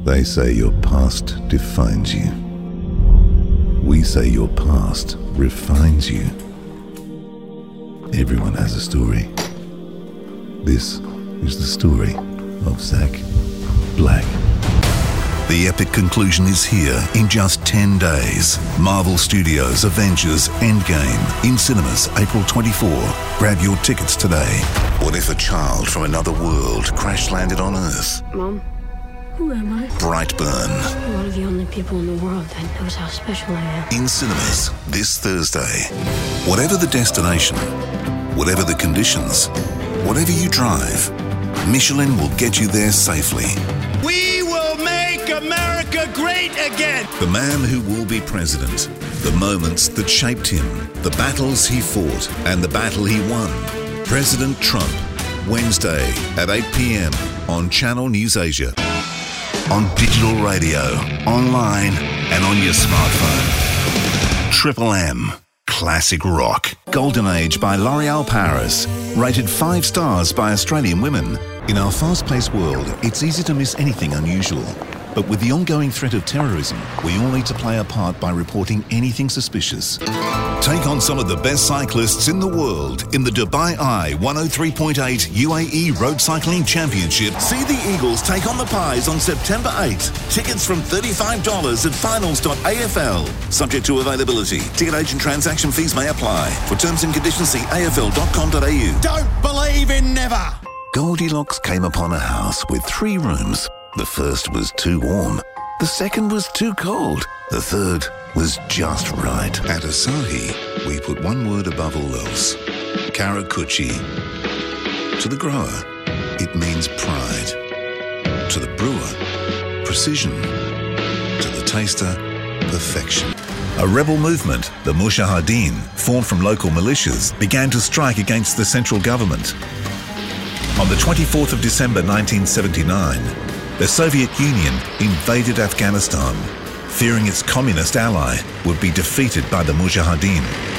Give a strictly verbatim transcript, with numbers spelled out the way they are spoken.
They say your past defines you. We say your past refines you. Everyone has a story. This is the story of Zach Black. The epic conclusion is here in just ten days. Marvel Studios' Avengers Endgame in cinemas April twenty-fourth. Grab your tickets today. What if a child from another world crash-landed on Earth? Mom, who am I? Brightburn. You're one of the only people in the world that knows how special I am. In cinemas this Thursday. Whatever the destination, whatever the conditions, whatever you drive, Michelin will get you there safely. We will make America great again! The man who will be president, the moments that shaped him, the battles he fought, and the battle he won. President Trump, Wednesday at eight p.m. on Channel News Asia. On digital radio, online, and on your smartphone. Triple M. Classic rock. Golden Age by L'Oréal Paris. Rated five stars by Australian women. In our fast-paced world, it's easy to miss anything unusual. But with the ongoing threat of terrorism, we all need to play our part by reporting anything suspicious. Take on some of the best cyclists in the world in the Dubai Eye one oh three point eight U A E Road Cycling Championship. See the Eagles take on the Pies on September eighth. Tickets from thirty-five dollars at finals dot A F L. Subject to availability. Ticket agent transaction fees may apply. For terms and conditions, see A F L dot com dot A U. Don't believe in never! Goldilocks came upon a house with three rooms. The first was too warm. The second was too cold. The third was just right. At Asahi, we put one word above all else. Karakuchi. To the grower, it means pride. To the brewer, precision. To the taster, perfection. A rebel movement, the Mujahideen, formed from local militias, began to strike against the central government. On the twenty-fourth of December nineteen seventy-nine, the Soviet Union invaded Afghanistan, fearing its communist ally would be defeated by the Mujahideen.